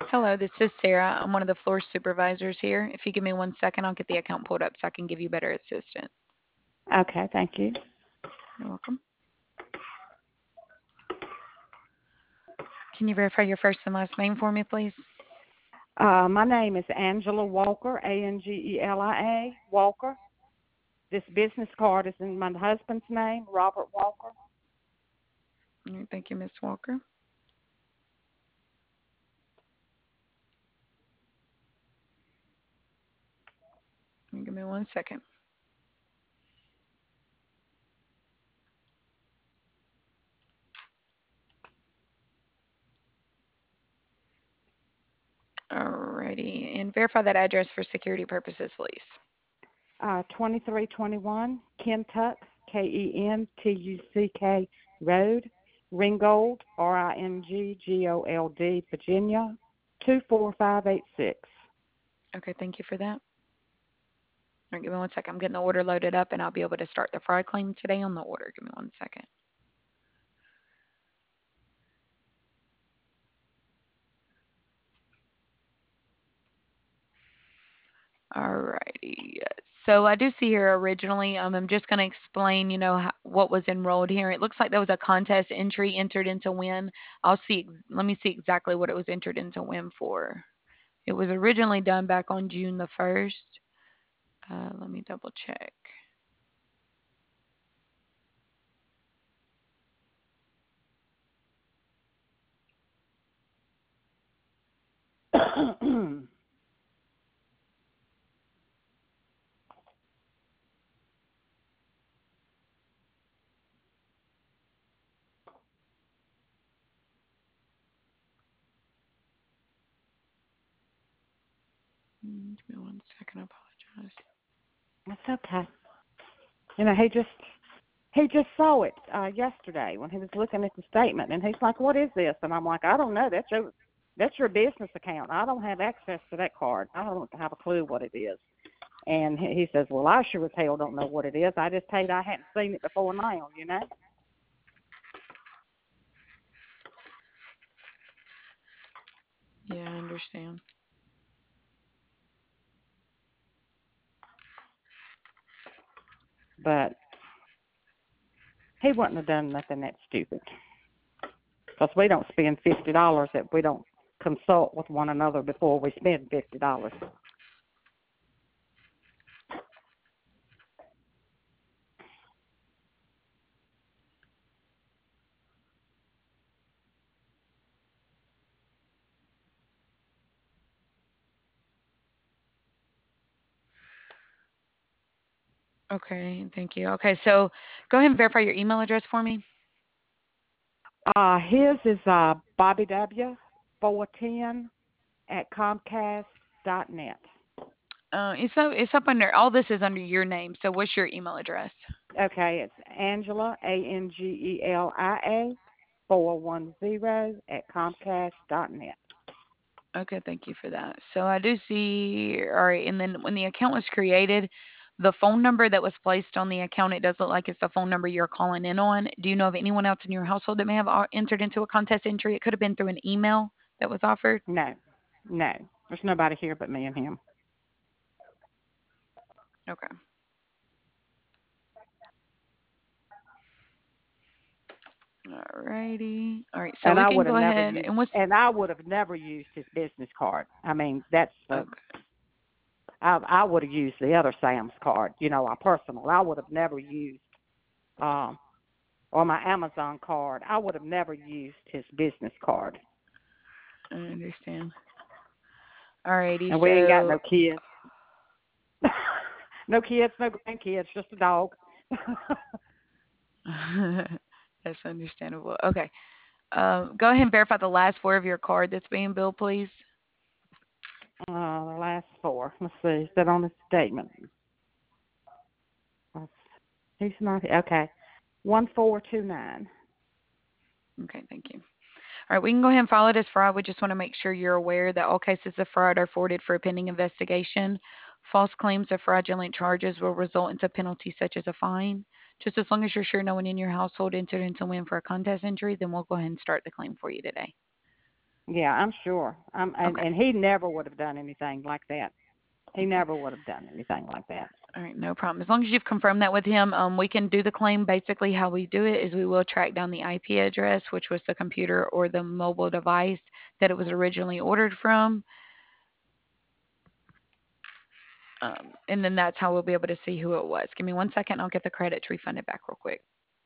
Hello, this is Sarah. I'm one of the floor supervisors here. If you give me 1 second, I'll get the account pulled up so I can give you better assistance. Okay, thank you. You're welcome. Can you verify your first and last name for me, please? My name is Angela Walker, Angelia, Walker. This business card is in my husband's name, Robert Walker. All right, thank you, Miss Walker. Give me 1 second. Alrighty, and verify that address for security purposes, please. 2321 Kentuck, Kentuck Road, Ringgold, Ringgold, Virginia, 24586. Okay, thank you for that. All right, give me 1 second. I'm getting the order loaded up, and I'll be able to start the fraud claim today on the order. Give me 1 second. Alrighty. So I do see here originally, I'm just going to explain, what was enrolled here. It looks like there was a contest entry entered into win. Let me see exactly what it was entered into win for. It was originally done back on June the 1st. Let me double check. Give me 1 second. I apologize. That's okay. He just saw it yesterday when he was looking at the statement, and he's like, "What is this?" And I'm like, "I don't know. That's your business account. I don't have access to that card. I don't have a clue what it is." And he says, "Well, I sure as hell don't know what it is. I just told you I hadn't seen it before now." Yeah, I understand. But he wouldn't have done nothing that stupid, because we don't spend $50 if we don't consult with one another before we spend $50. Okay, thank you. Okay, so go ahead and verify your email address for me. His is Bobby W. 410 at Comcast.net. It's up under all this is under your name. So what's your email address? Okay, it's Angela, Angelia, 410 at Comcast.net. Okay, thank you for that. So I do see, all right, and then when the account was created, the phone number that was placed on the account, it does look like it's the phone number you're calling in on. Do you know of anyone else in your household that may have entered into a contest entry? It could have been through an email that was offered. No, no, there's nobody here but me and him. Okay. All righty. All right. So And we I can would have go never ahead used, and what's and I would have never used his business card. I mean, okay. I would have used the other Sam's card, our personal. I would have never used, um, or my Amazon card. I would have never used his business card. I understand. All righty. And we ain't got So no kids. No kids, no grandkids, just a dog. that's understandable. Okay. Go ahead and verify the last four of your card that's being billed, please. The last four. Let's see. Is that on the statement? He's not. Okay. 1429. Okay, thank you. All right, we can go ahead and file it as fraud. We just want to make sure you're aware that all cases of fraud are forwarded for a pending investigation. False claims or fraudulent charges will result into penalties such as a fine. Just as long as you're sure no one in your household entered into win for a contest injury, then we'll go ahead and start the claim for you today. Yeah, I'm sure. Okay. And he never would have done anything like that. He Okay. never would have done anything like that. All right, no problem. As long as you've confirmed that with him, we can do the claim. Basically, how we do it is we will track down the IP address, which was the computer or the mobile device that it was originally ordered from, and then that's how we'll be able to see who it was. Give me 1 second. I'll get the credits refunded back real quick.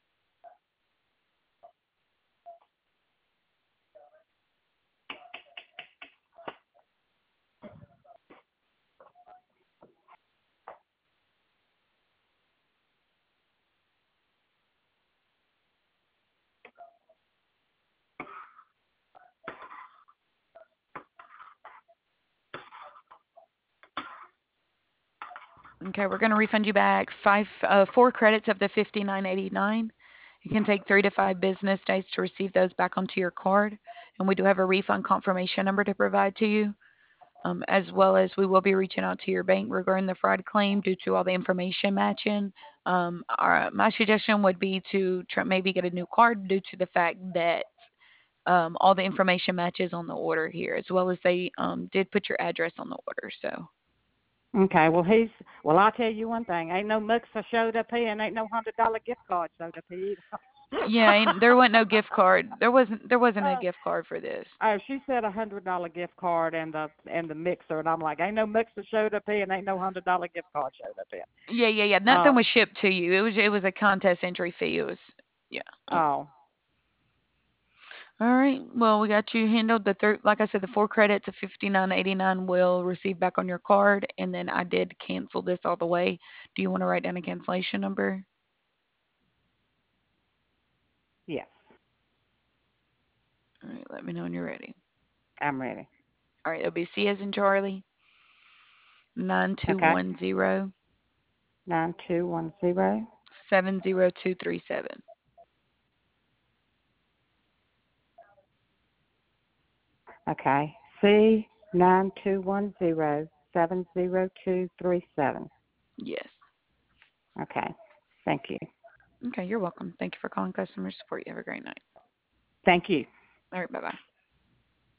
Okay, we're going to refund you back 4 credits of the 59.89. It can take 3 to 5 business days to receive those back onto your card, and we do have a refund confirmation number to provide to you. As well as we will be reaching out to your bank regarding the fraud claim due to all the information matching. My suggestion would be to maybe get a new card due to the fact that all the information matches on the order here, as well as they did put your address on the order. So Okay, well, I'll tell you one thing. Ain't no Muxa showed up here, and ain't no $100 gift card showed up here either. yeah, there wasn't no gift card. There wasn't a uh, gift card for this. oh, she said $100 gift card and the mixer, and I'm like, ain't no mixer showed up here, and ain't no $100 gift card showed up here. Yeah. Nothing Uh, was shipped to you. It was a contest entry fee. It was yeah. oh, All right. Well, we got you handled. Like I said, the 4 credits of 59.89 will receive back on your card, and then I did cancel this all the way. Do you want to write down a cancellation number? yes, All right. Let me know when you're ready. I'm ready. All right. It'll be C as in Charlie, nine two Okay, one zero 9210. 70237. Okay, C92107027. Yes. Okay, thank you. Okay. You're welcome. Thank you for calling customer support. You have a great night. Thank you. All right. Bye bye.